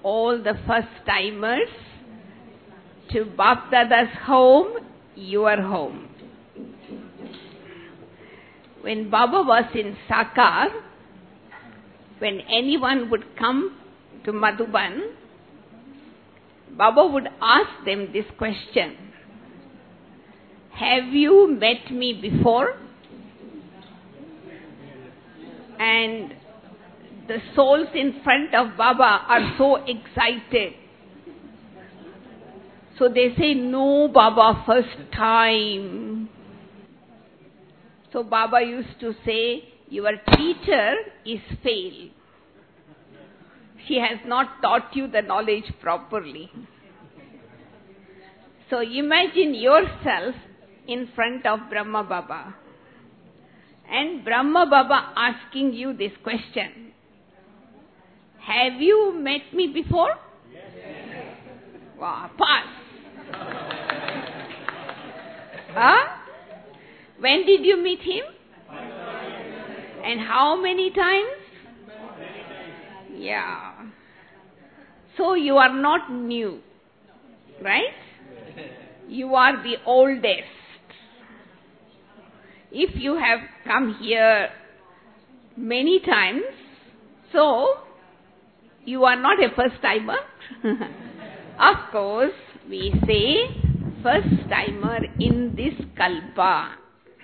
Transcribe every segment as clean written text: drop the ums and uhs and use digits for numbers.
all the first-timers to Bap Dada's home, your home. When Baba was in Sakar, when anyone would come to Madhuban, Baba would ask them this question: have you met me before? And the souls in front of Baba are so excited. So they say, no, Baba, first time. So Baba used to say, your teacher is fail. She has not taught you the knowledge properly. So imagine yourself in front of Brahma Baba. And Brahma Baba asking you this question: have you met me before? Yes. Wow, pass. Huh? When did you meet him? And how many times? Yeah. So you are not new, right? You are the oldest. If you have come here many times, so you are not a first-timer. Of course, we say first-timer in this kalpa.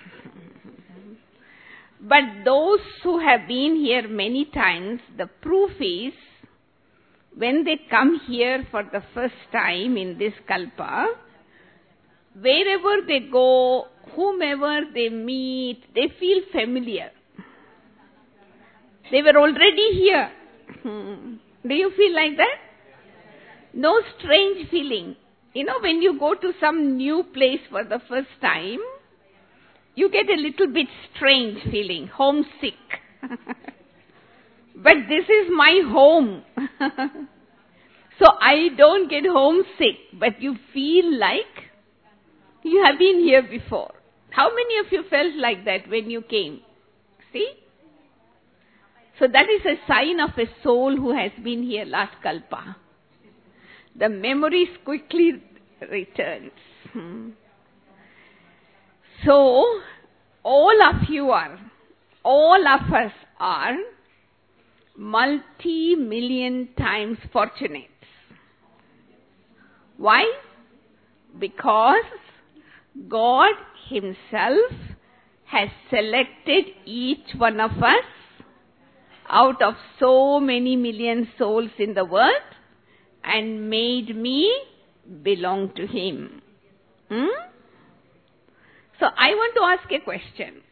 But those who have been here many times, the proof is, when they come here for the first time in this kalpa, wherever they go, whomever they meet, they feel familiar. They were already here. Do you feel like that? No strange feeling. You know, when you go to some new place for the first time, you get a little bit strange feeling, homesick. But this is my home. So I don't get homesick, but you feel like you have been here before. How many of you felt like that when you came? See? So that is a sign of a soul who has been here last kalpa. The memories quickly returns. So, all of us are multi-million times fortunate. Why? Because God Himself has selected each one of us out of so many million souls in the world and made me belong to Him. So I want to ask a question.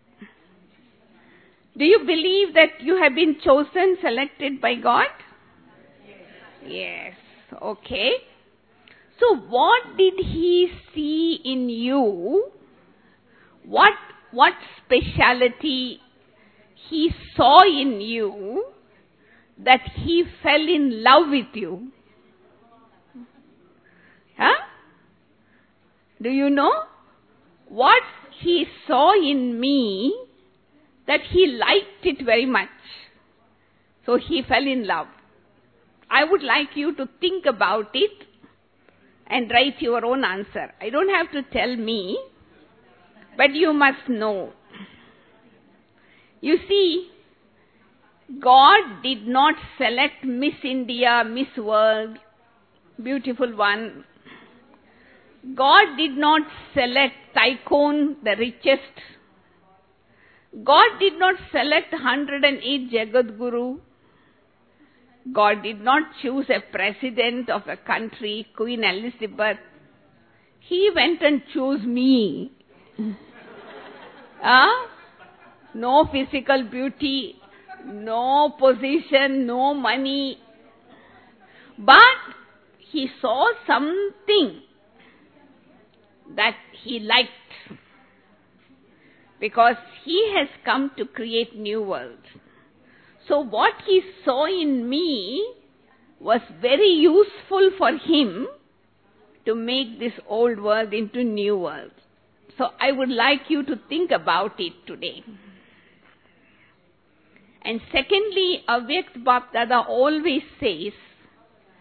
Do you believe that you have been chosen, selected by God? Yes. Okay. So what did He see in you? What speciality He saw in you that He fell in love with you? Huh? Do you know? What He saw in me that He liked it very much. So He fell in love. I would like you to think about it and write your own answer. I don't have to tell me, but you must know. You see, God did not select Miss India, Miss World, beautiful one. God did not select Tycoon, the richest. God did not select 108 Jagadguru. God did not choose a president of a country, Queen Elizabeth. He went and chose me. No physical beauty, no position, no money. But He saw something that He liked. Because He has come to create new world. So what He saw in me was very useful for Him to make this old world into new world. So I would like you to think about it today. And secondly, Avyakt Bap Dada always says,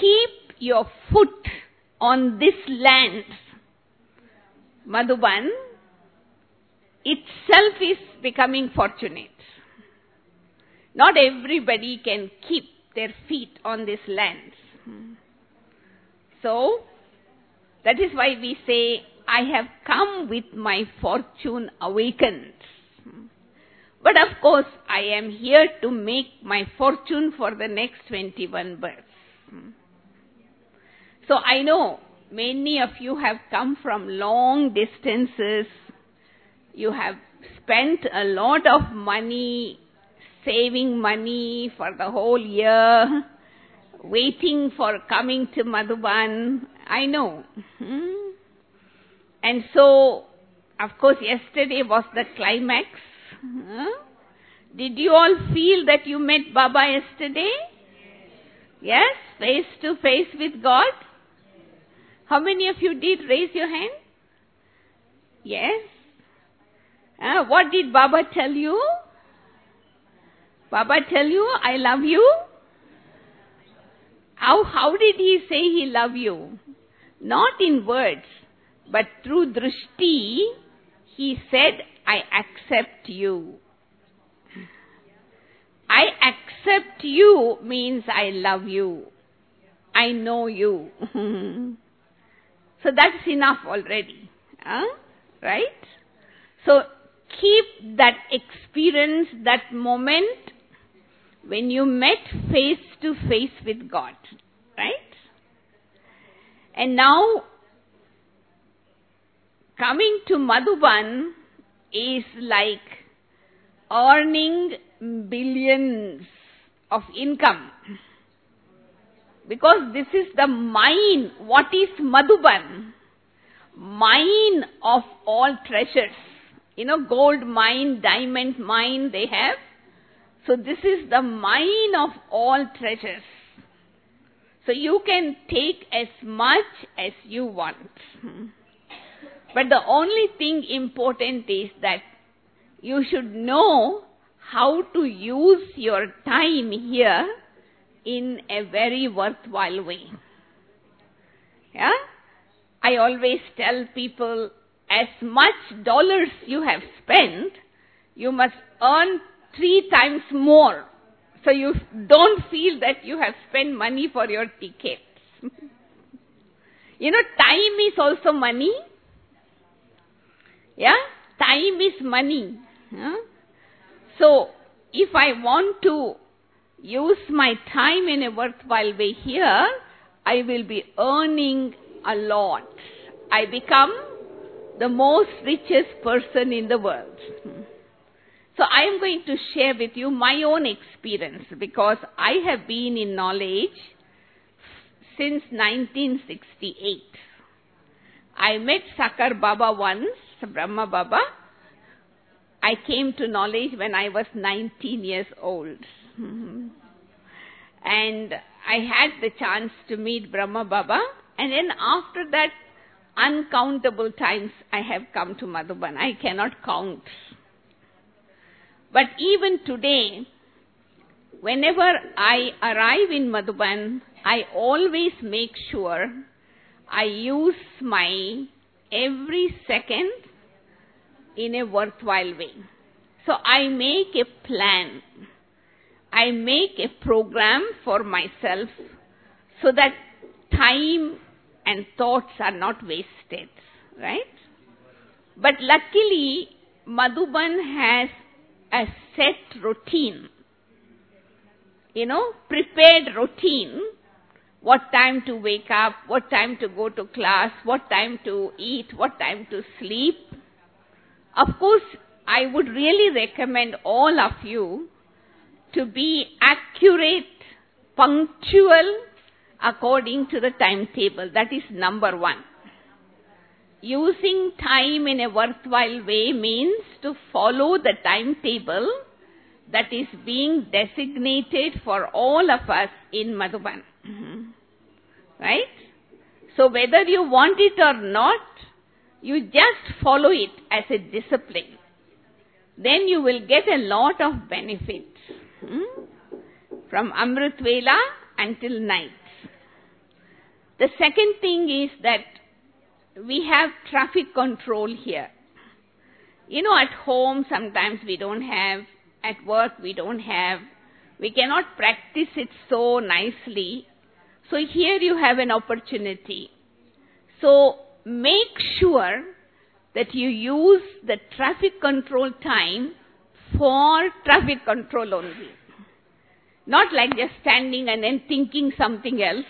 keep your foot on this land, Madhuban itself is becoming fortunate. Not everybody can keep their feet on this land. So, that is why we say, I have come with my fortune awakened. But of course, I am here to make my fortune for the next 21 births. So I know many of you have come from long distances. You have spent a lot of money, saving money for the whole year, waiting for coming to Madhuban. I know. And so, of course, yesterday was the climax. Did you all feel that you met Baba yesterday? Yes? Face to face with God? How many of you did? Raise your hand. Yes? What did Baba tell you? Baba tell you, I love you? How did he say he love you? Not in words, but through drishti, he said, I accept you. I accept you means I love you. I know you. So that's enough already. Right? So keep that experience, that moment when you met face to face with God. Right? And now, coming to Madhuban is like earning billions of income. Because this is the mine. What is Madhuban? Mine of all treasures. Gold mine, diamond mine they have. So this is the mine of all treasures. So you can take as much as you want. But the only thing important is that you should know how to use your time here in a very worthwhile way. Yeah? I always tell people, as much dollars you have spent, you must earn 3 times more. So you don't feel that you have spent money for your tickets. Time is also money. Yeah? Time is money. So, if I want to use my time in a worthwhile way here, I will be earning a lot. I become the most richest person in the world. So, I am going to share with you my own experience because I have been in knowledge since 1968. I met Sakar Baba once, Brahma Baba. I came to knowledge when I was 19 years old. And I had the chance to meet Brahma Baba. And then after that, uncountable times I have come to Madhuban. I cannot count. But even today, whenever I arrive in Madhuban, I always make sure I use my every second in a worthwhile way. So I make a plan. I make a program for myself so that time and thoughts are not wasted. Right? But luckily, Madhuban has a set routine. Prepared routine. What time to wake up, what time to go to class, what time to eat, what time to sleep. Of course, I would really recommend all of you to be accurate, punctual, according to the timetable. That is number 1. Using time in a worthwhile way means to follow the timetable that is being designated for all of us in Madhuban. Right? So whether you want it or not, you just follow it as a discipline. Then you will get a lot of benefits. From Amrit Vela until night. The second thing is that we have traffic control here. At home sometimes we don't have, at work we don't have, we cannot practice it so nicely. So here you have an opportunity. So make sure that you use the traffic control time for traffic control only. Not like just standing and then thinking something else.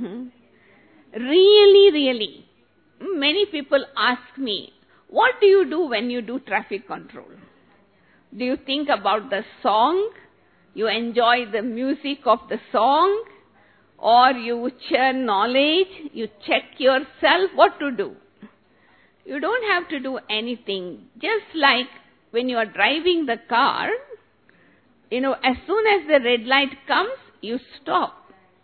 Really, many people ask me, what do you do when you do traffic control? Do you think about the song? You enjoy the music of the song? Or you churn knowledge? You check yourself? What to do? You don't have to do anything. Just like when you are driving the car, as soon as the red light comes, you stop.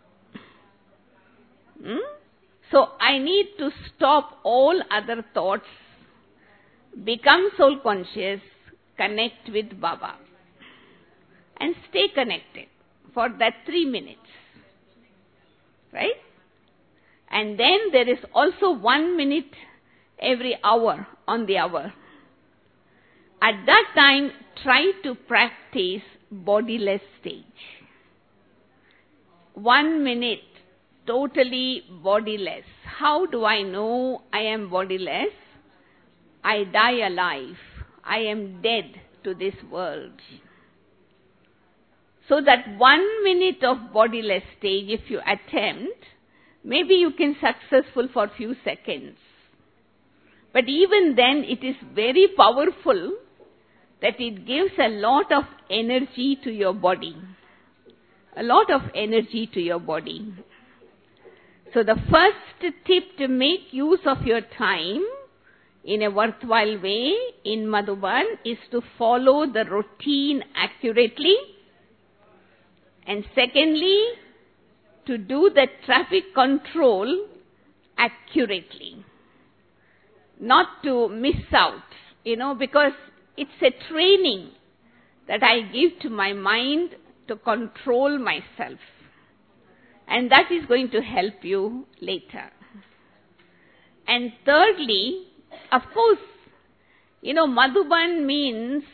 So I need to stop all other thoughts, become soul conscious, connect with Baba, and stay connected for that 3 minutes. Right? And then there is also 1 minute every hour on the hour. At that time, try to practice bodiless stage. 1 minute, totally bodiless. How do I know I am bodiless? I die alive. I am dead to this world. So that 1 minute of bodiless stage, if you attempt, maybe you can successful for few seconds. But even then, it is very powerful that it gives a lot of energy to your body. A lot of energy to your body. So the first tip to make use of your time in a worthwhile way in Madhuban is to follow the routine accurately. And secondly, to do the traffic control accurately. Not to miss out, because it's a training that I give to my mind to control myself. And that is going to help you later. And thirdly, of course, Madhuban means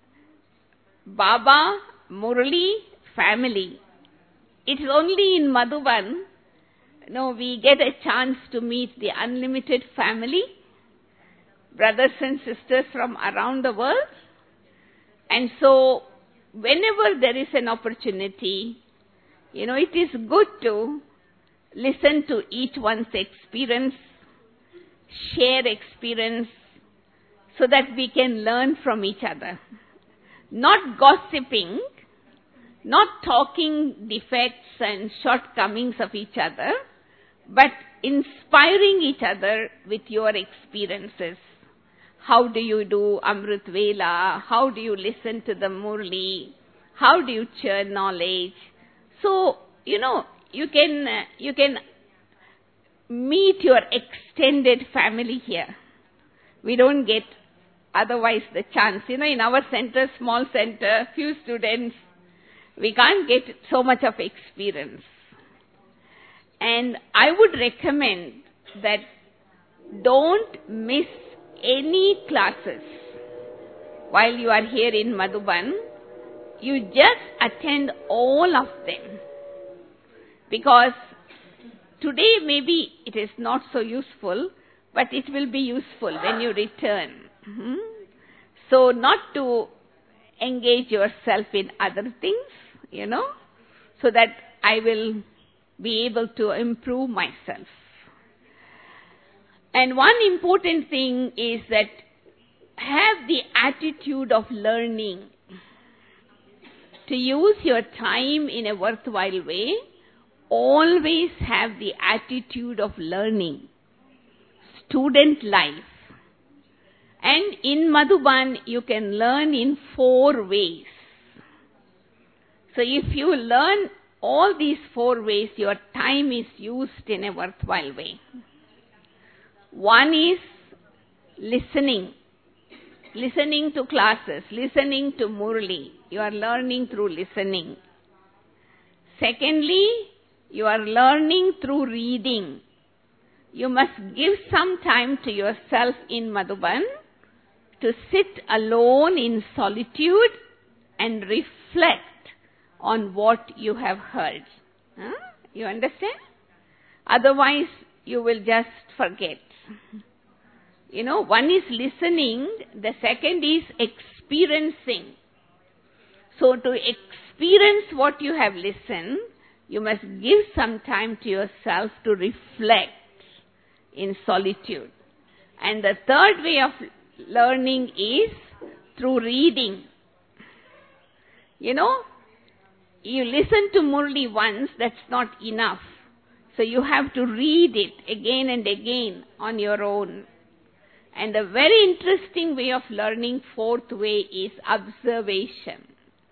Baba, Murali, family. It is only in Madhuban, we get a chance to meet the unlimited family, brothers and sisters from around the world. And so, whenever there is an opportunity, it is good to listen to each one's experience, share experience, so that we can learn from each other. Not gossiping, not talking defects and shortcomings of each other, but inspiring each other with your experiences. How do you do Amrit Vela? How do you listen to the Murli? How do you churn knowledge? So, you can meet your extended family here. We don't get otherwise the chance. In our center, small center, few students, we can't get so much of experience. And I would recommend that don't miss any classes while you are here in Madhuban. You just attend all of them. Because today maybe it is not so useful, but it will be useful when you return. So not to engage yourself in other things, so that I will be able to improve myself. And one important thing is that have the attitude of learning. To use your time in a worthwhile way, always have the attitude of learning. Student life. And in Madhuban, you can learn in 4 ways. So if you learn all these 4 ways, your time is used in a worthwhile way. One is listening. Listening to classes, listening to Murli. You are learning through listening. Secondly, you are learning through reading. you must give some time to yourself in Madhuban to sit alone in solitude and reflect on what you have heard. You understand? Otherwise, you will just forget. One is listening, the second is experiencing. So to experience what you have listened, you must give some time to yourself to reflect in solitude. And the third way of learning is through reading. You listen to Murli once, that's not enough. So you have to read it again and again on your own. And a very interesting way of learning, fourth way, is observation.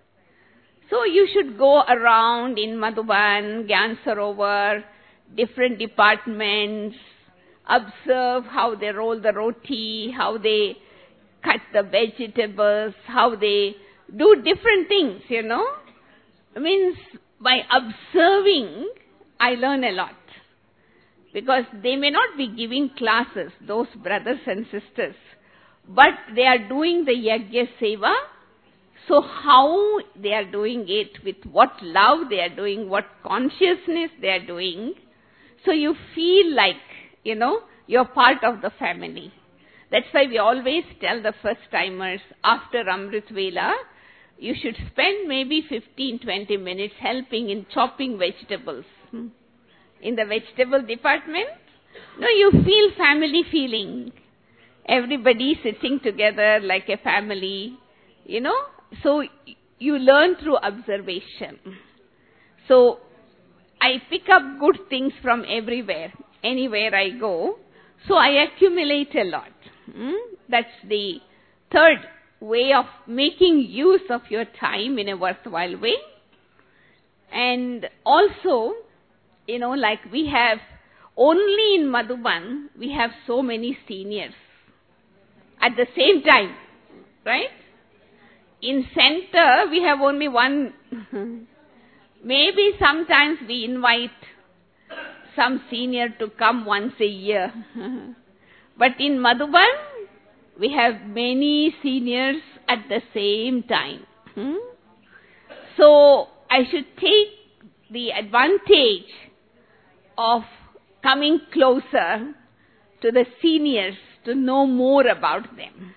So you should go around in Madhuban, Gyan Sarovar, different departments, observe how they roll the roti, how they cut the vegetables, how they do different things, Means by observing, I learn a lot. Because they may not be giving classes, those brothers and sisters, but they are doing the Yajna Seva. So how they are doing it, with what love they are doing, what consciousness they are doing, so you feel like, you're part of the family. That's why we always tell the first-timers, after Amrit Vela, you should spend maybe 15-20 minutes helping in chopping vegetables. In the vegetable department, you feel family feeling. Everybody sitting together like a family, So you learn through observation. So I pick up good things from everywhere, anywhere I go. So I accumulate a lot. That's the third way of making use of your time in a worthwhile way. And also, like we have, only in Madhuban, we have so many seniors at the same time, right? In center, we have only one. Maybe sometimes we invite some senior to come once a year. But in Madhuban, we have many seniors at the same time. So I should take the advantage of coming closer to the seniors to know more about them.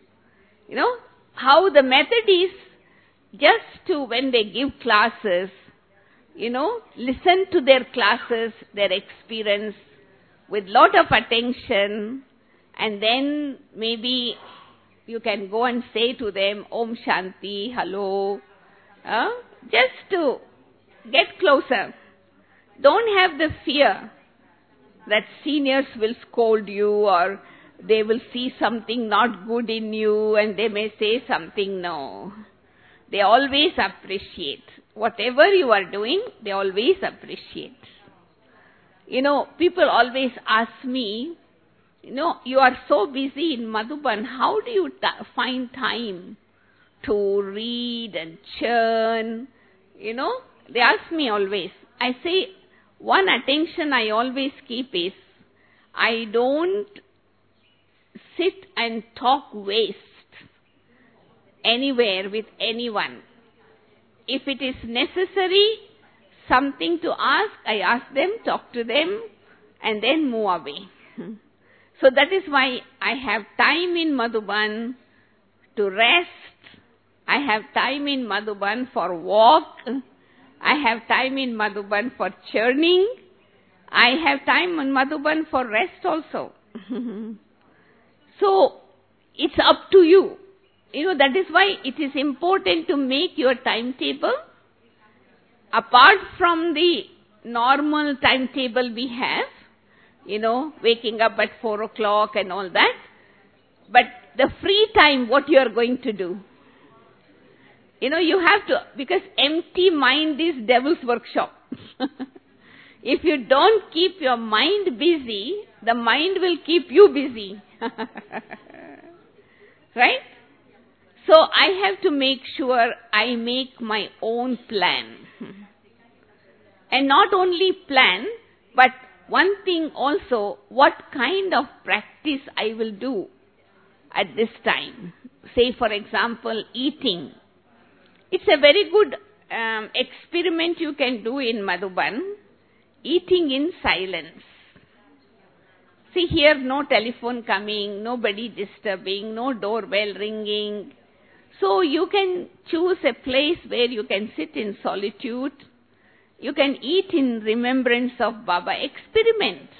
How the method is just to, when they give classes, listen to their classes, their experience with lot of attention, and then maybe you can go and say to them, Om Shanti, hello, just to get closer. Don't have the fear that seniors will scold you or they will see something not good in you and they may say something. No. They always appreciate. Whatever you are doing, they always appreciate. People always ask me, you are so busy in Madhuban, how do you find time to read and churn? They ask me always. I say, one attention I always keep is, I don't sit and talk waste anywhere with anyone. If it is necessary, something to ask, I ask them, talk to them, and then move away. So that is why I have time in Madhuban to rest. I have time in Madhuban for walk. I have time in Madhuban for churning. I have time in Madhuban for rest also. So, it's up to you. That is why it is important to make your timetable. Apart from the normal timetable we have, waking up at 4 o'clock and all that. But the free time, what you are going to do? You have to, because empty mind is devil's workshop. If you don't keep your mind busy, the mind will keep you busy. Right? So I have to make sure I make my own plan. And not only plan, but one thing also, what kind of practice I will do at this time. Say, for example, eating. It's a very good experiment you can do in Madhuban, eating in silence. See here, no telephone coming, nobody disturbing, no doorbell ringing. So you can choose a place where you can sit in solitude. You can eat in remembrance of Baba. Experiment.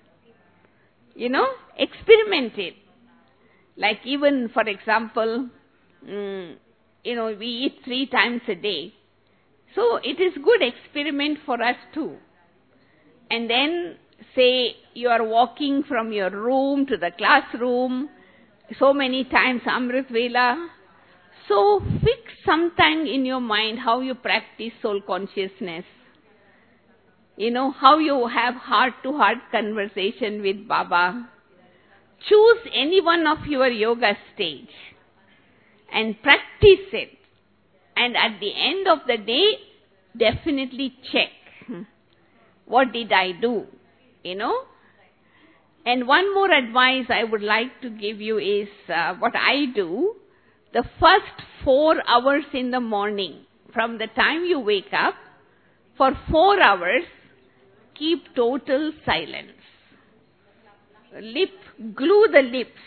Experiment it. Like even, for example, we eat 3 times a day. So it is good experiment for us too. And then, say, you are walking from your room to the classroom, so many times Amrit Vela. So fix sometime in your mind how you practice soul consciousness. How you have heart-to-heart conversation with Baba. Choose any one of your yoga stage and practice it. And at the end of the day, definitely check. What did I do? And one more advice I would like to give you is what I do. The first 4 hours in the morning, from the time you wake up, for 4 hours, keep total silence. Glue the lips.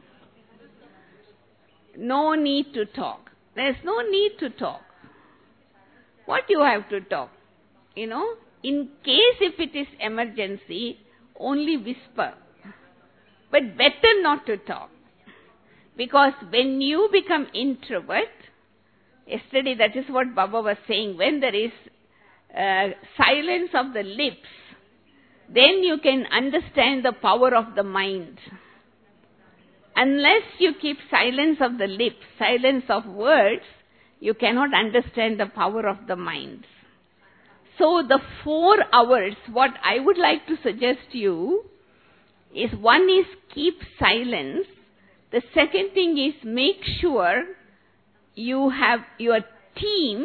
No need to talk. There's no need to talk. What you have to talk? In case if it is emergency, only whisper. But better not to talk. Because when you become introvert, yesterday that is what Baba was saying, when there is silence of the lips, then you can understand the power of the mind. Unless you keep silence of the lips, silence of words, you cannot understand the power of the mind. So the 4 hours, what I would like to suggest you is, one is keep silence. The second thing is make sure you have your team,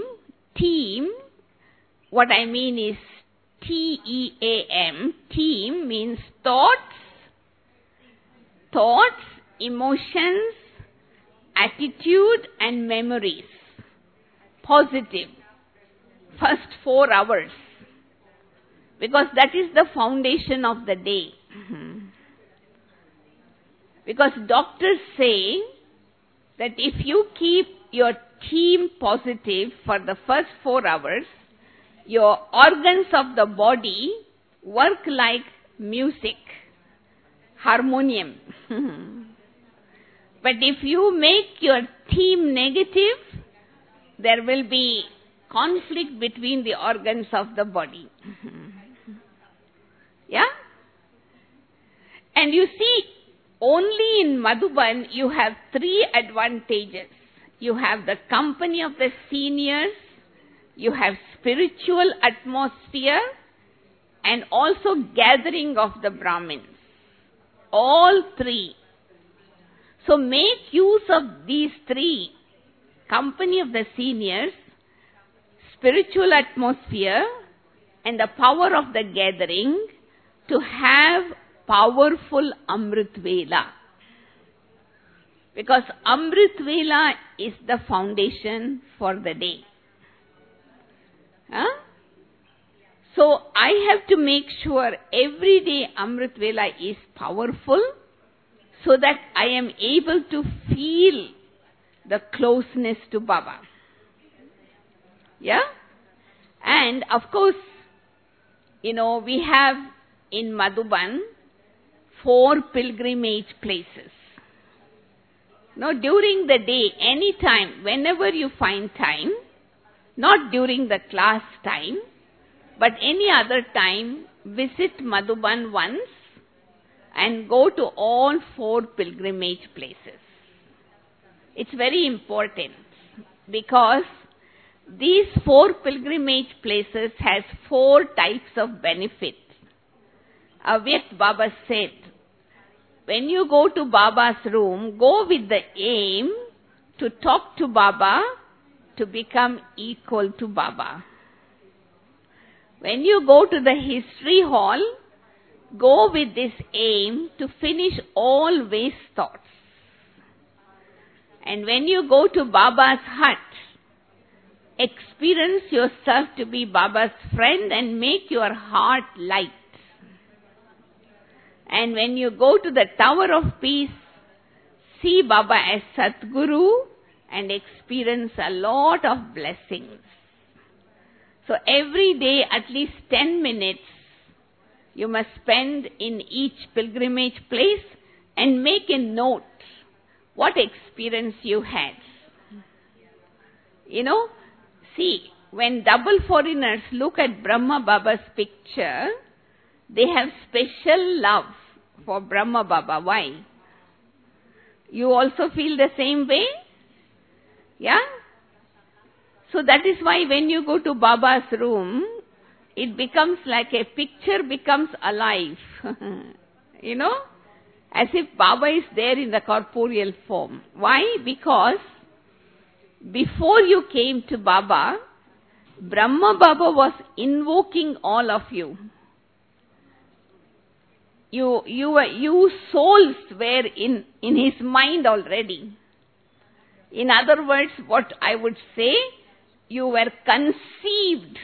what I mean is TEAM, team means thoughts, emotions, attitude and memories. Positive. First 4 hours. Because that is the foundation of the day. Because doctors say that if you keep your team positive for the first 4 hours, your organs of the body work like music, harmonium. But if you make your team negative, there will be conflict between the organs of the body. Yeah? And you see, only in Madhuban you have 3 advantages. You have the company of the seniors, you have spiritual atmosphere, and also gathering of the Brahmins. All 3. So make use of these 3. Company of the seniors, spiritual atmosphere, and the power of the gathering to have powerful Amrit Vela. Because Amrit Vela is the foundation for the day. So I have to make sure every day Amrit Vela is powerful so that I am able to feel the closeness to Baba. Yeah? And of course, we have in Madhuban 4 pilgrimage places. During the day, any time, whenever you find time, not during the class time, but any other time, visit Madhuban once and go to all 4 pilgrimage places. It's very important because these 4 pilgrimage places has 4 types of benefits. Avyakt Baba said, when you go to Baba's room, go with the aim to talk to Baba, to become equal to Baba. When you go to the history hall, Go with this aim to finish all waste thoughts. And when you go to Baba's hut, experience yourself to be Baba's friend and make your heart light. And when you go to the Tower of Peace, see Baba as Satguru and experience a lot of blessings. So every day at least 10 minutes you must spend in each pilgrimage place and make a note what experience you had. See, when double foreigners look at Brahma Baba's picture, they have special love for Brahma Baba. Why? You also feel the same way? Yeah? So that is why when you go to Baba's room, it becomes like a picture becomes alive. As if Baba is there in the corporeal form. Why? Because before you came to Baba, Brahma Baba was invoking all of you. You souls were in his mind already. In other words, what I would say, you were conceived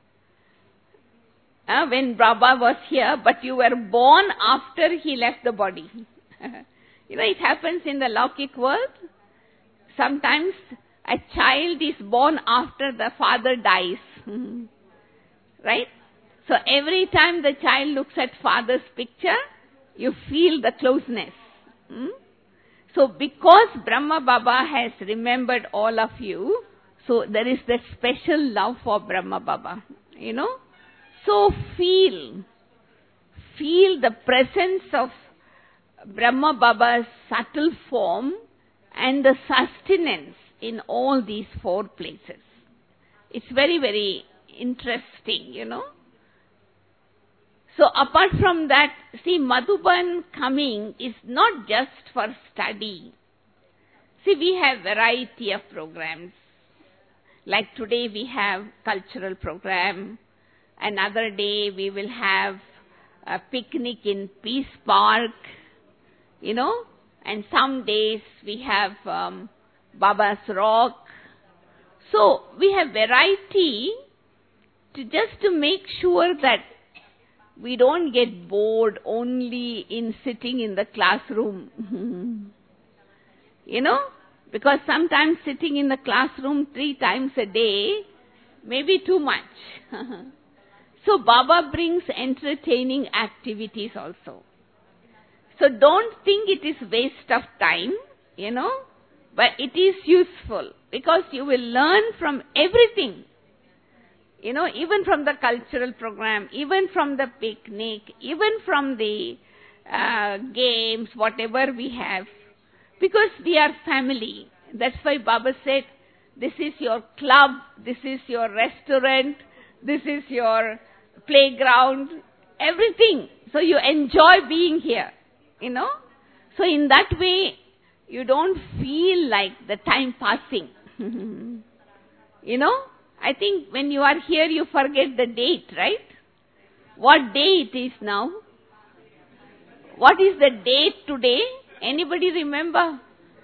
when Baba was here, but you were born after he left the body. It happens in the Laukik world. Sometimes a child is born after the father dies. Right? So every time the child looks at father's picture, you feel the closeness. So because Brahma Baba has remembered all of you, so there is that special love for Brahma Baba. So feel the presence of Brahma Baba's subtle form and the sustenance in all these 4 places. It's very, very interesting, So apart from that, see, Madhuban coming is not just for study. See, we have variety of programs. Like today we have cultural program. Another day we will have a picnic in Peace Park, and some days we have Baba's Rock. So we have variety to make sure that we don't get bored only in sitting in the classroom. Because sometimes sitting in the classroom 3 times a day may be too much. So Baba brings entertaining activities also. So don't think it is waste of time, but it is useful because you will learn from everything. Even from the cultural program, even from the picnic, even from the games, whatever we have. Because we are family. That's why Baba said, this is your club, this is your restaurant, this is your playground, everything. So you enjoy being here, So in that way, you don't feel like the time passing. I think when you are here, you forget the date, right? What day it is now? What is the date today? Anybody remember?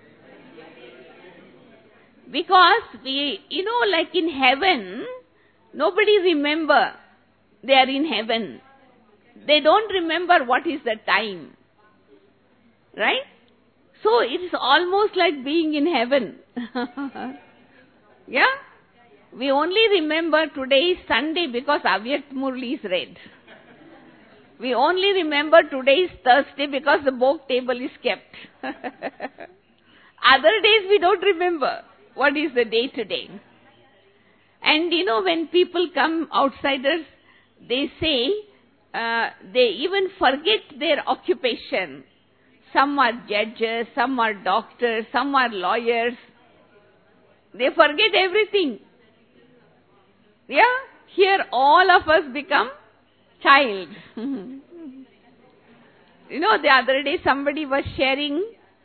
Because like in heaven, nobody remember they are in heaven. They don't remember what is the time. Right? So it's almost like being in heaven. Yeah? We only remember today is Sunday because Avyakt Murli is read. We only remember today is Thursday because the book table is kept. Other days we don't remember what is the day today. And when people come, outsiders, they say, they even forget their occupation. Some are judges, some are doctors, some are lawyers. They forget everything. Yeah? Here all of us become child. The other day somebody was sharing,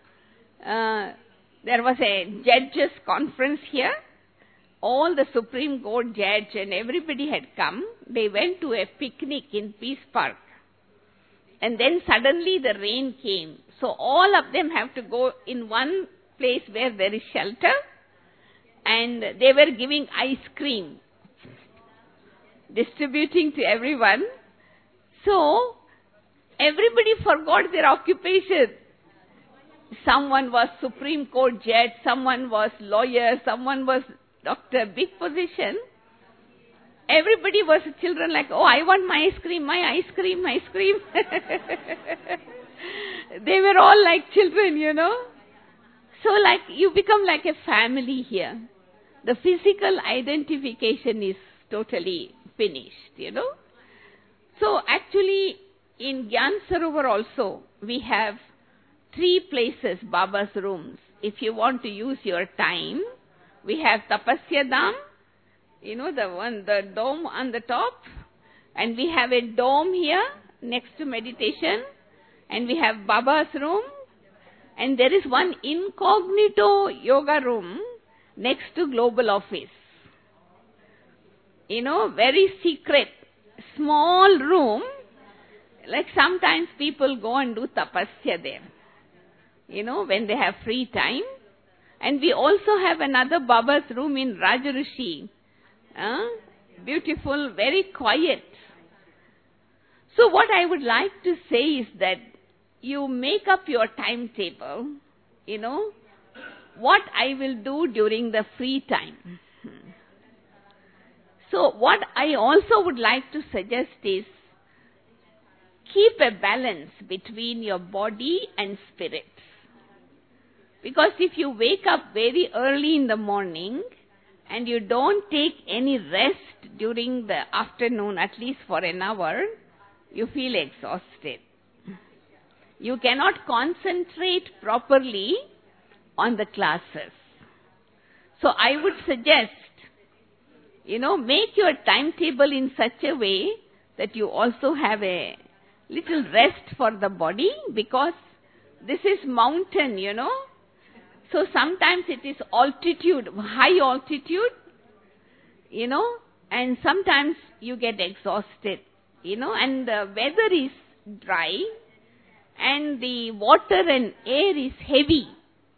there was a judges conference here. All the Supreme Court judge and everybody had come. They went to a picnic in Peace Park. And then suddenly the rain came. So all of them have to go in one place where there is shelter. And they were giving ice cream, distributing to everyone. So everybody forgot their occupation. Someone was Supreme Court judge, someone was lawyer, someone was doctor, big position. Everybody was children like, oh, I want my ice cream, my ice cream, ice cream. They were all like children, you know. So like you become like a family here. The physical identification is totally finished, you know. So actually in Gyan Sarovar also we have 3 places, Baba's rooms. If you want to use your time, we have Tapasya Dham, you know, the dome on the top, and we have a dome here next to meditation, and we have Baba's room, and there is one incognito yoga room next to global office. You know, very secret, small room, like sometimes people go and do tapasya there, you know, when they have free time. And we also have another Baba's room in Rajarishi. Beautiful, very quiet. So what I would like to say is that you make up your timetable, you know, what I will do during the free time. So what I also would like to suggest is keep a balance between your body and spirit. Because if you wake up very early in the morning and you don't take any rest during the afternoon, at least for an hour, you feel exhausted. You cannot concentrate properly on the classes. So I would suggest, you know, make your timetable in such a way that you also have a little rest for the body, because this is mountain, you know. So sometimes it is altitude, high altitude, you know, and sometimes you get exhausted, you know, and the weather is dry and the water and air is heavy.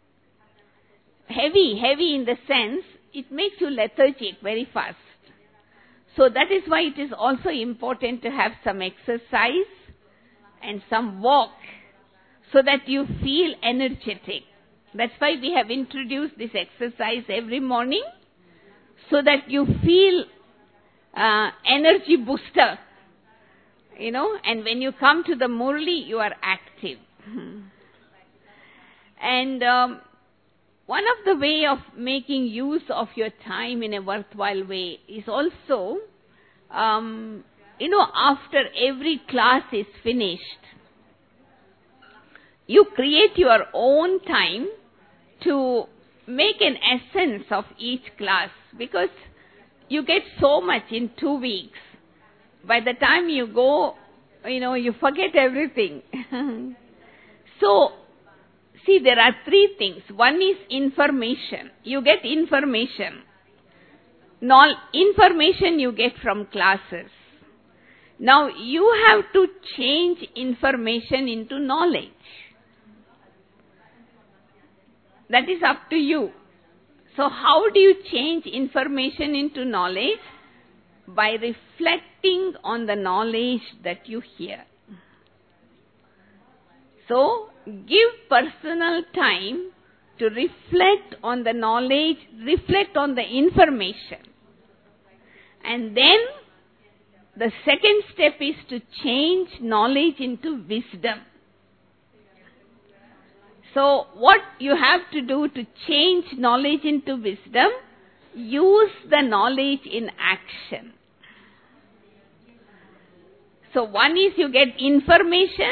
Heavy in the sense, it makes you lethargic very fast. So that is why it is also important to have some exercise and some walk so that you feel energetic. That's why we have introduced this exercise every morning, so that you feel energy booster, you know, and when you come to the Murli, you are active. And one of the way of making use of your time in a worthwhile way is also, you know, after every class is finished, you create your own time to make an essence of each class, because you get so much in 2 weeks. By the time you go, you know, you forget everything. So, see, there are 3 things. One is information. You get information. Information you get from classes. Now, you have to change information into knowledge. That is up to you. So how do you change information into knowledge? By reflecting on the knowledge that you hear. So give personal time to reflect on the knowledge, reflect on the information. And then the second step is to change knowledge into wisdom. So what you have to do to change knowledge into wisdom, use the knowledge in action. So one is you get information.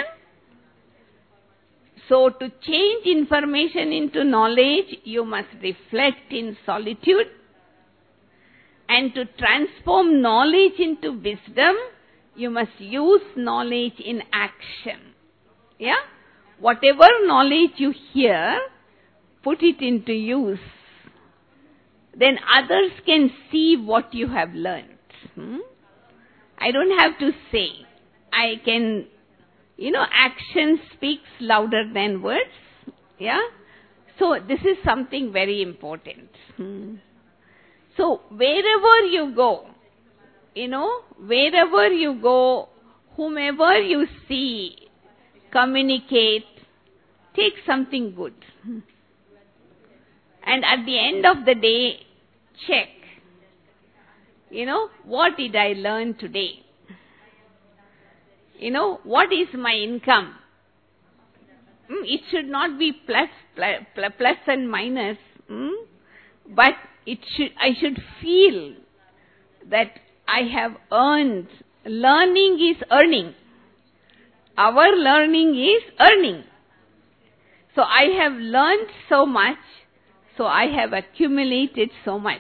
So to change information into knowledge, you must reflect in solitude. And to transform knowledge into wisdom, you must use knowledge in action. Yeah? Whatever knowledge you hear, put it into use. Then others can see what you have learned. I don't have to say. I can Action speaks louder than words. Yeah? So this is something very important. So wherever you go, whomever you see, communicate, take something good. And at the end of the day, check, what did I learn today? What is my income? It should not be plus and minus, but I should feel that I have earned. Learning is earning. Our learning is earning. So I have learned so much, so I have accumulated so much.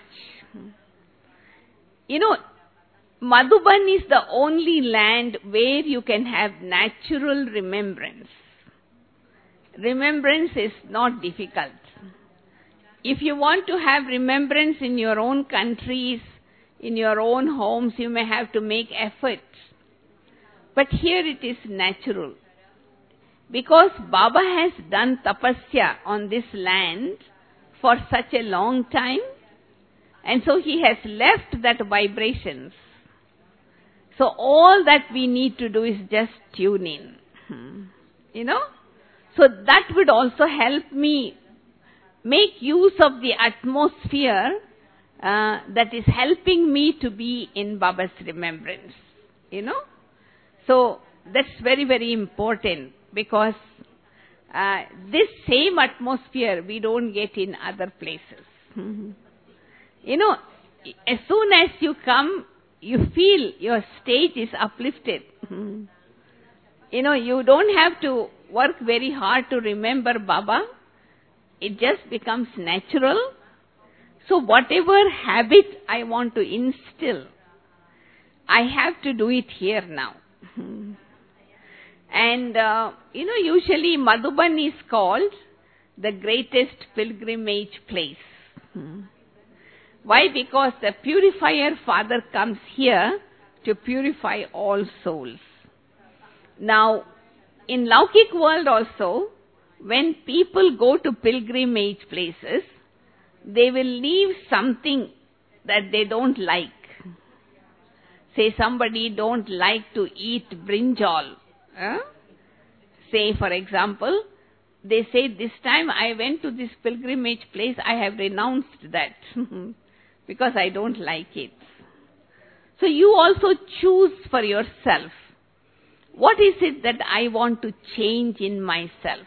Madhuban is the only land where you can have natural remembrance. Remembrance is not difficult. If you want to have remembrance in your own countries, in your own homes, you may have to make effort. But here it is natural. Because Baba has done tapasya on this land for such a long time, and so he has left that vibrations. So all that we need to do is just tune in. So that would also help me make use of the atmosphere that is helping me to be in Baba's remembrance. So that's very, very important, because this same atmosphere we don't get in other places. As soon as you come, you feel your stage is uplifted. You don't have to work very hard to remember Baba. It just becomes natural. So whatever habit I want to instill, I have to do it here now. And, usually Madhuban is called the greatest pilgrimage place. Why? Because the purifier Father comes here to purify all souls. Now, in Laukik world also, when people go to pilgrimage places, they will leave something that they don't like. Say somebody don't like to eat brinjal. Say, for example, they say, this time I went to this pilgrimage place, I have renounced that because I don't like it. So you also choose for yourself. What is it that I want to change in myself?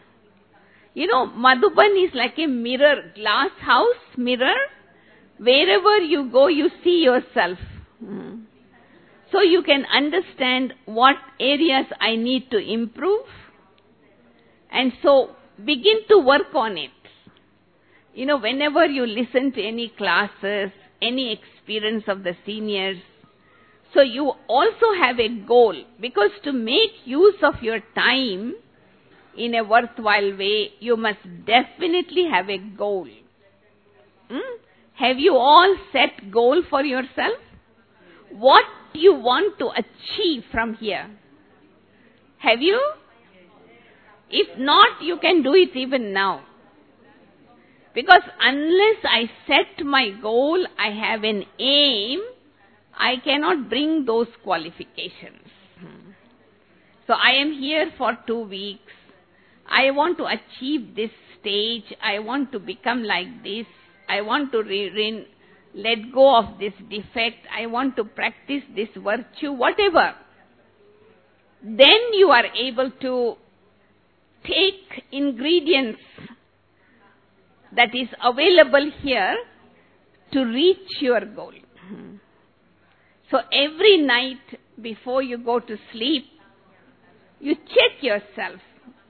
Madhuban is like a mirror, glass house, mirror. Wherever you go, you see yourself. So you can understand what areas I need to improve. And so begin to work on it. Whenever you listen to any classes, any experience of the seniors, so you also have a goal. Because to make use of your time in a worthwhile way, you must definitely have a goal. Have you all set goal for yourself? What do you want to achieve from here? Have you? If not, you can do it even now. Because unless I set my goal, I have an aim, I cannot bring those qualifications. So I am here for 2 weeks. I want to achieve this stage. I want to become like this. I want to let go of this defect. I want to practice this virtue, whatever. Then you are able to take ingredients that is available here to reach your goal. So every night before you go to sleep, you check yourself,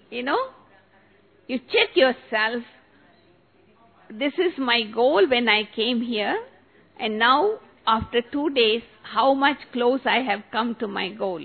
You check yourself, this is my goal when I came here, and now after 2 days, how much close I have come to my goal.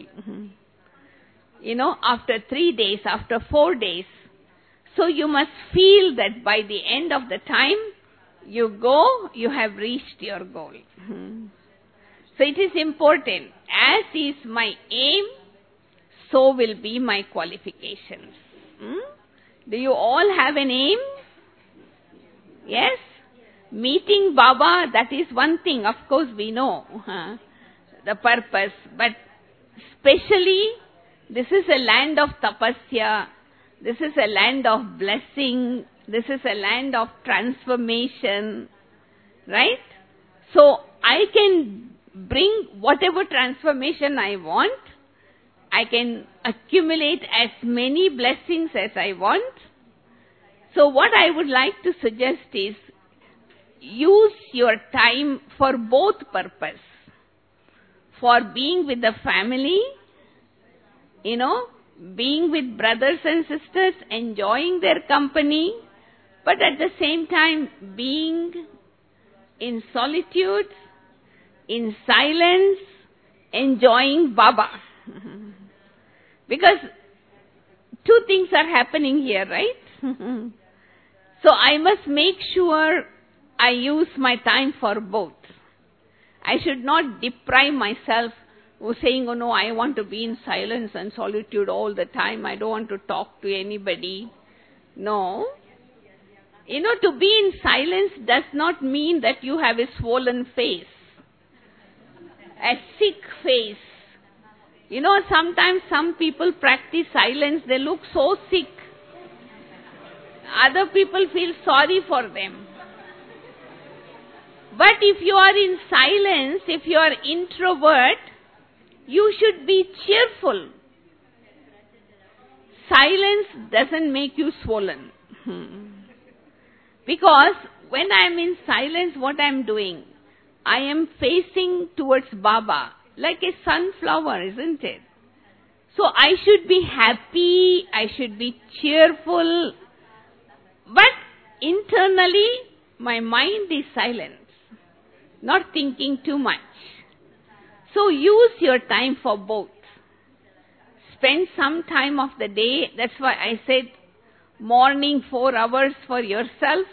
After 3 days, after 4 days. So you must feel that by the end of the time you go, you have reached your goal. So it is important. As is my aim, so will be my qualifications. Do you all have an aim? Yes? Meeting Baba, that is one thing. Of course, we know the purpose. But especially, this is a land of tapasya. This is a land of blessing. This is a land of transformation. Right? So, I can bring whatever transformation I want. I can accumulate as many blessings as I want. So, what I would like to suggest is, use your time for both purpose. For being with the family, being with brothers and sisters, enjoying their company, but at the same time being in solitude, in silence, enjoying Baba. Because two things are happening here, right? So I must make sure I use my time for both. I should not deprive myself saying, oh no, I want to be in silence and solitude all the time. I don't want to talk to anybody. No. To be in silence does not mean that you have a swollen face, a sick face. Sometimes some people practice silence, they look so sick. Other people feel sorry for them. But if you are in silence, if you are introvert, you should be cheerful. Silence doesn't make you swollen. Because when I am in silence, what I am doing? I am facing towards Baba, like a sunflower, isn't it? So I should be happy, I should be cheerful, but internally my mind is silent, not thinking too much. So use your time for both. Spend some time of the day, that's why I said morning 4 hours for yourself,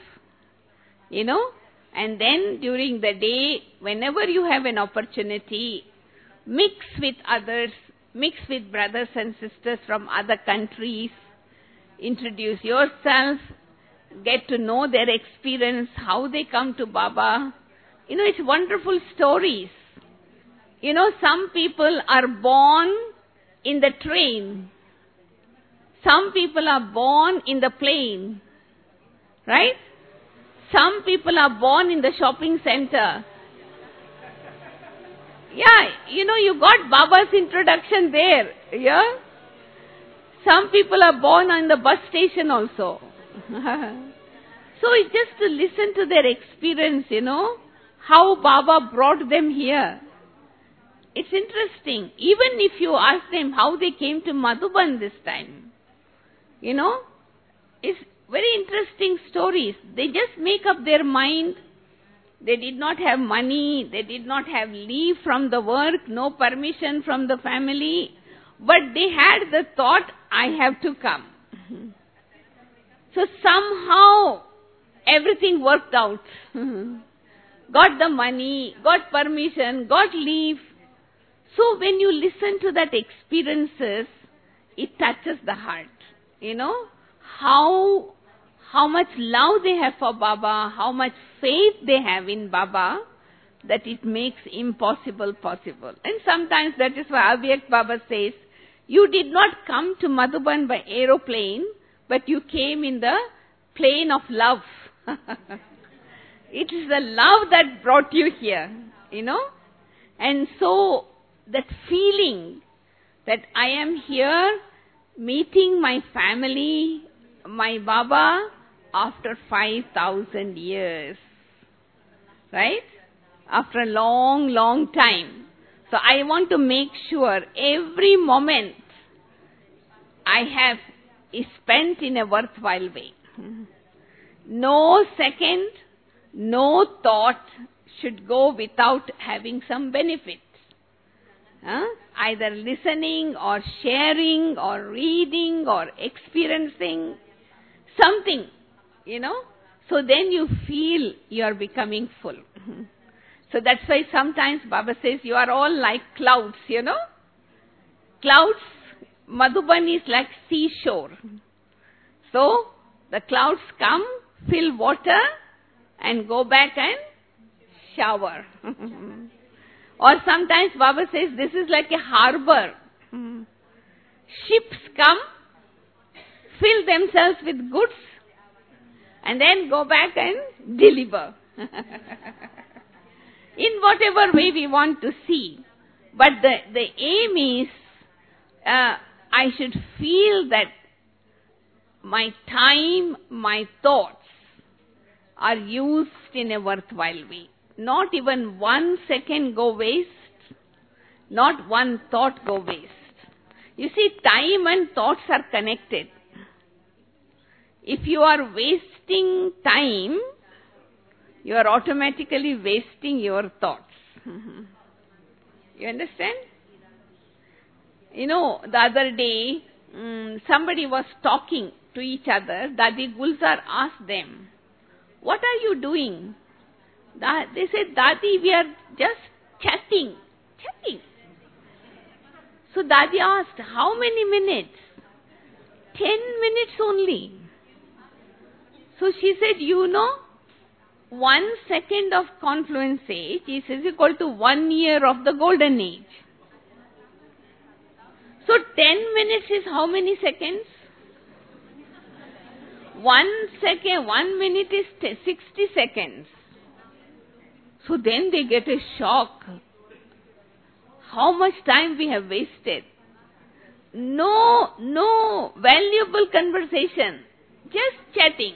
and then during the day, whenever you have an opportunity, mix with others, mix with brothers and sisters from other countries, introduce yourself, get to know their experience, how they come to Baba. It's wonderful stories. Some people are born in the train. Some people are born in the plane. Right? Some people are born in the shopping center. Yeah, you got Baba's introduction there. Yeah? Some people are born in the bus station also. So it's just to listen to their experience, how Baba brought them here. It's interesting. Even if you ask them how they came to Madhuban this time, it's very interesting stories. They just make up their mind. They did not have money, they did not have leave from the work, no permission from the family, but they had the thought, I have to come. So somehow everything worked out. Got the money, got permission, got leave. So when you listen to that experiences, it touches the heart. How much love they have for Baba, how much faith they have in Baba, that it makes impossible possible. And sometimes that is why Avyak Baba says, you did not come to Madhuban by aeroplane, but you came in the plane of love. It is the love that brought you here, And so, that feeling that I am here meeting my family, my Baba, after 5,000 years. Right? After a long, long time. So I want to make sure every moment I have is spent in a worthwhile way. No second, no thought should go without having some benefit. Either listening or sharing or reading or experiencing something, So then you feel you are becoming full. So that's why sometimes Baba says you are all like clouds, Clouds, Madhuban is like seashore. So, the clouds come, fill water, and go back and shower. Or sometimes Baba says this is like a harbor. Ships come, fill themselves with goods, and then go back and deliver. In whatever way we want to see. But the aim is, I should feel that my time, my thoughts are used in a worthwhile way. Not even 1 second go waste, not one thought go waste. You see, time and thoughts are connected. If you are wasting time, you are automatically wasting your thoughts. You understand? You know, the other day, somebody was talking to each other. Dadi Gulzar asked them, "What are you doing?" They said, "Dadi, we are just chatting." So Dadi asked, "How many minutes?" 10 minutes only. So she said, 1 second of confluence age is equal to 1 year of the golden age. So 10 minutes is how many seconds? 1 minute is 60 seconds. So then they get a shock. How much time we have wasted. No valuable conversation. Just chatting.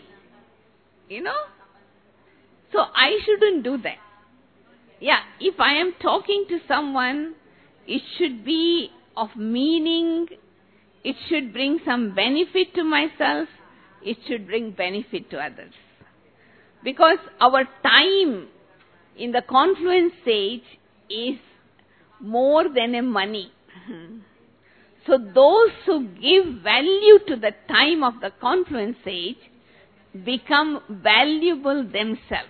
So I shouldn't do that. Yeah, if I am talking to someone, it should be of meaning, it should bring some benefit to myself, it should bring benefit to others. Because our time in the confluence stage is more than a money. So those who give value to the time of the confluence stage become valuable themselves.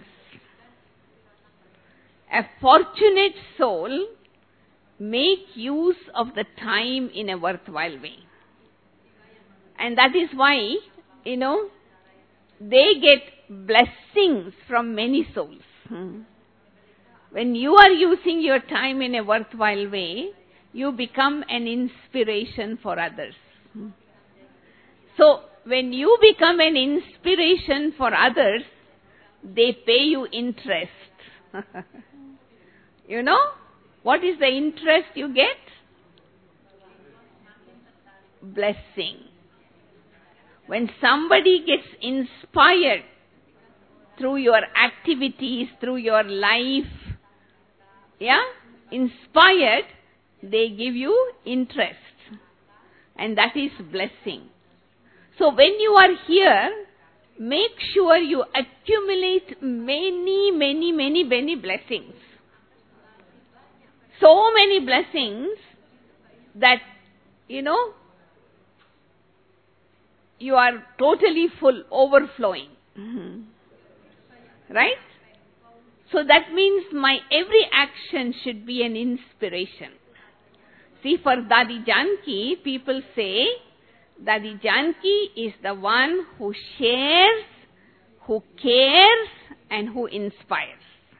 A fortunate soul make use of the time in a worthwhile way. And that is why, they get blessings from many souls. When you are using your time in a worthwhile way, you become an inspiration for others. So, when you become an inspiration for others, they pay you interest. What is the interest you get? Blessing. When somebody gets inspired through your activities, through your life, inspired, they give you interest. And that is blessing. So when you are here, make sure you accumulate many blessings. So many blessings that, you are totally full, overflowing. Right? So that means my every action should be an inspiration. See, for Dadi Janki, people say, Dadi Janki is the one who shares, who cares, and who inspires.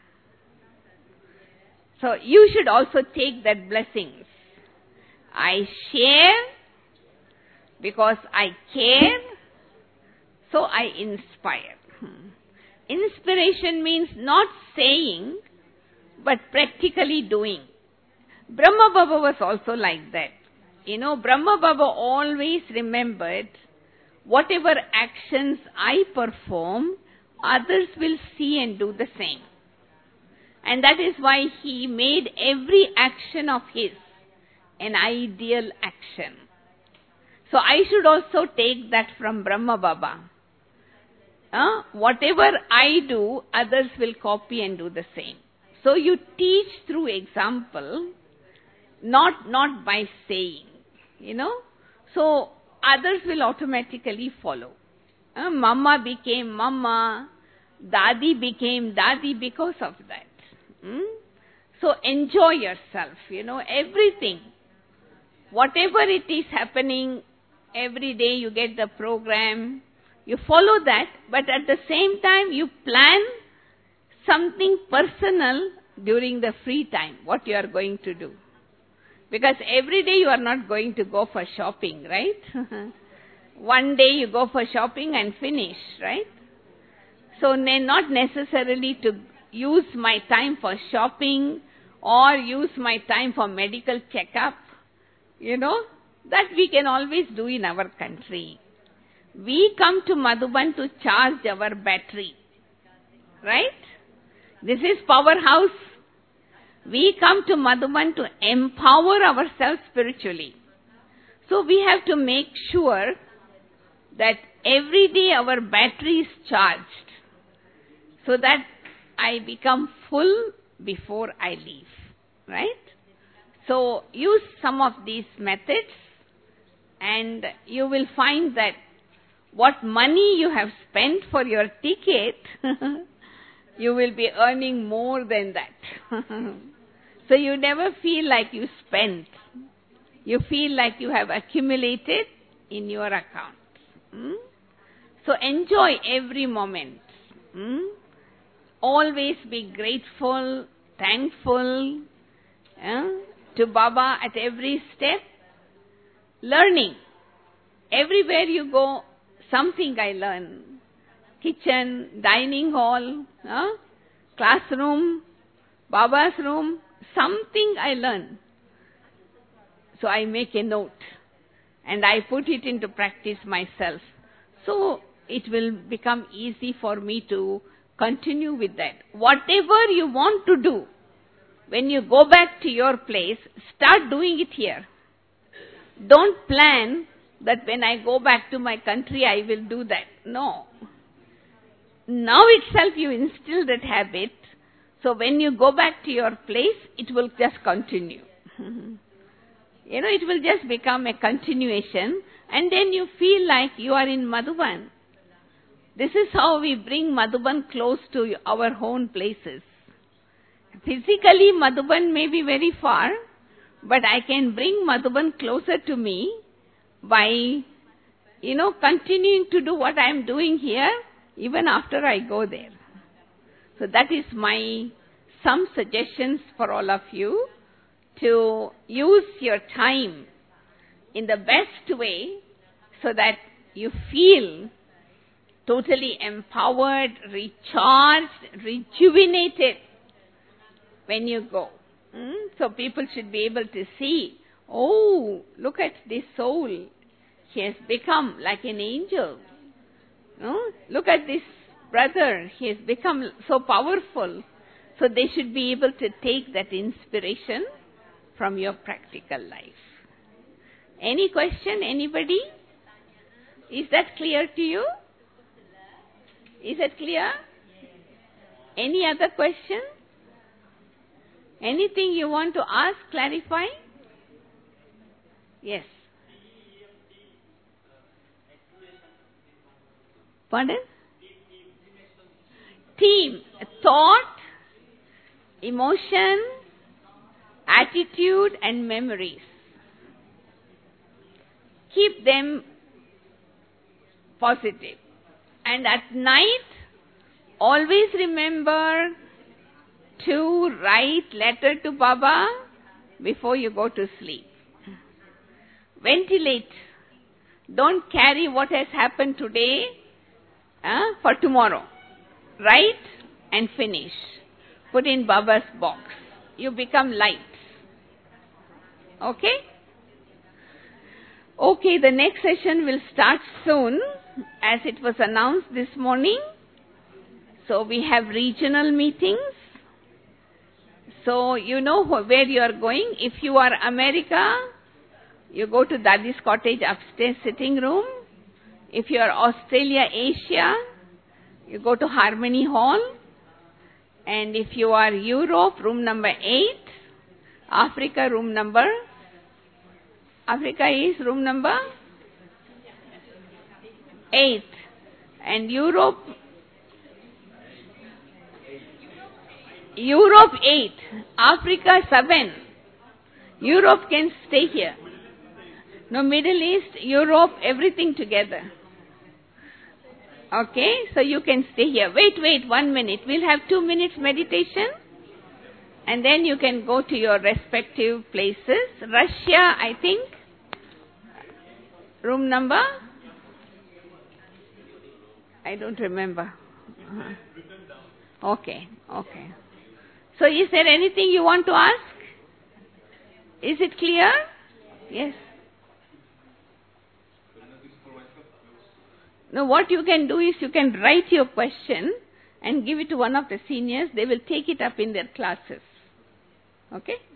So you should also take that blessings. I share because I care, so I inspire. Inspiration means not saying, but practically doing. Brahma Baba was also like that. Brahma Baba always remembered, whatever actions I perform, others will see and do the same. And that is why he made every action of his an ideal action. So I should also take that from Brahma Baba. Whatever I do, others will copy and do the same. So you teach through example, not by saying, So others will automatically follow. Mama became Mama, Dadi became Dadi because of that. So enjoy yourself, everything. whatever it is happening, every day you get the program, you follow that, but at the same time you plan something personal during the free time, what you are going to do. Because every day you are not going to go for shopping, right? One day you go for shopping and finish, right? So not necessarily to use my time for shopping or use my time for medical checkup, that we can always do in our country. We come to Madhuban to charge our battery, right? This is powerhouse. We come to Madhuban to empower ourselves spiritually. So we have to make sure that every day our battery is charged so that I become full before I leave, right? So use some of these methods and you will find that what money you have spent for your ticket, you will be earning more than that. So you never feel like you spent. You feel like you have accumulated in your account. So enjoy every moment. Always be grateful, thankful to Baba at every step. Learning. Everywhere you go, something I learn. Kitchen, dining hall, classroom, Baba's room, something I learn. So I make a note and I put it into practice myself. So it will become easy for me to continue with that. Whatever you want to do, when you go back to your place, start doing it here. Don't plan that when I go back to my country, I will do that. No. Now itself you instill that habit. So when you go back to your place, it will just continue. It will just become a continuation. And then you feel like you are in Madhuban. This is how we bring Madhuban close to our own places. Physically, Madhuban may be very far, but I can bring Madhuban closer to me by, continuing to do what I am doing here, even after I go there. So that is some suggestions for all of you to use your time in the best way so that you feel totally empowered, recharged, rejuvenated when you go. So people should be able to see, oh, look at this soul. He has become like an angel. Look at this brother. He has become so powerful. So they should be able to take that inspiration from your practical life. Any question, anybody? Is that clear to you? Is it clear? Any other question? Anything you want to ask, clarify? Yes. Pardon? Theme, thought, emotion, attitude and memories. Keep them positive. And at night, always remember to write letter to Baba before you go to sleep. Ventilate. Don't carry what has happened today for tomorrow. Write and finish. Put in Baba's box. You become light. Okay? Okay, the next session will start soon, as it was announced this morning. So we have regional meetings. So you know where you are going. If you are America, you go to Dadi's cottage upstairs sitting room. If you are Australia, Asia, you go to Harmony Hall. And if you are Europe, room number 8. Africa, room number. Africa is room number 8. And Europe 8. Africa 7. Europe can stay here. No, Middle East, Europe, everything together. Okay, so you can stay here. Wait, 1 minute. We'll have 2 minutes meditation. And then you can go to your respective places. Russia, I think. Room number? I don't remember. Okay. So is there anything you want to ask? Is it clear? Yes. Now what you can do is you can write your question and give it to one of the seniors. They will take it up in their classes. Okay?